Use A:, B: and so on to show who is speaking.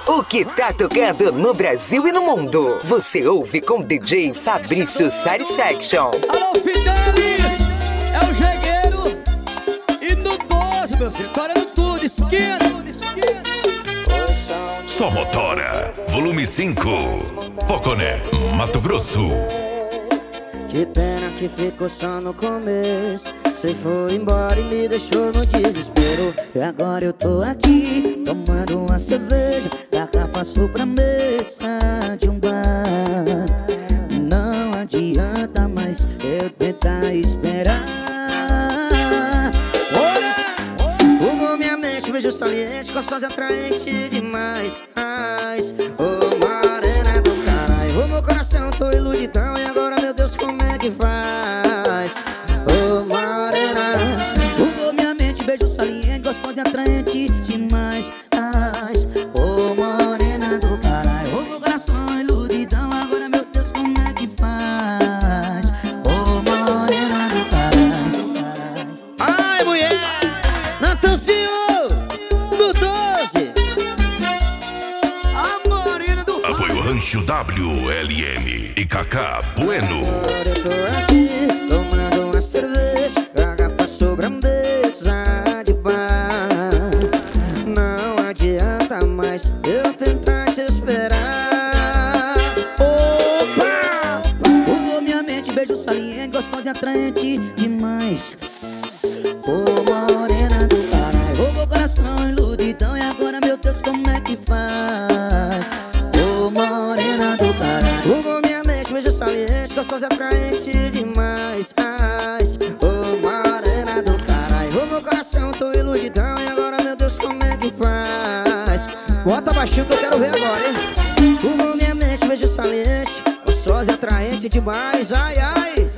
A: O que tá tocando no Brasil e no mundo, você ouve com DJ Fabrício Satisfaction.
B: Alô, Fidelis, é o jegueiro. E no 12, meu filho, correndo tudo, esquerda.
C: Só Motora, volume 5, Poconé, Mato Grosso.
D: Que pena que ficou só no começo. Cê foi embora e me deixou no desespero. E agora eu tô aqui, tomando uma cerveja, garrafa sobre a mesa de um bar. Não adianta mais eu tentar esperar. Ora! Minha mente, beijo saliente, gostosa, atraente demais. Ô morena do caralho, o meu coração tô iludidão. E agora, meu Deus, como é que faz? Ô morena, minha mente, beijo saliente, gostosa e atraente demais. Ô morena do caralho, o meu coração iludidão. Agora, meu Deus, como é que faz? Ô morena do caralho. Ai, mulher! Natanzinho do 12. A morena do
C: Apoio Rancho WLM e Kaká Bueno.
D: Agora eu tô aqui, tomando uma cerveja, garrafa sobre a mesa de bar. Não adianta mais eu tentar te esperar. Opa! Pulou minha mente, beijo saliente, gostosa e atraente demais. Ô morena do caralho, o meu coração iludidão. E agora, meu Deus, como é que faz? Ô morena do caralho, pulou minha mente, beijo saliente, gostosa e atraente demais. Ô morena do caralho, o meu coração tô iludidão. E agora, meu Deus, como é que faz? Bota baixinho que eu quero ver agora, hein? Pulou minha mente, beijo saliente, gostosa e atraente demais. Ai, ai.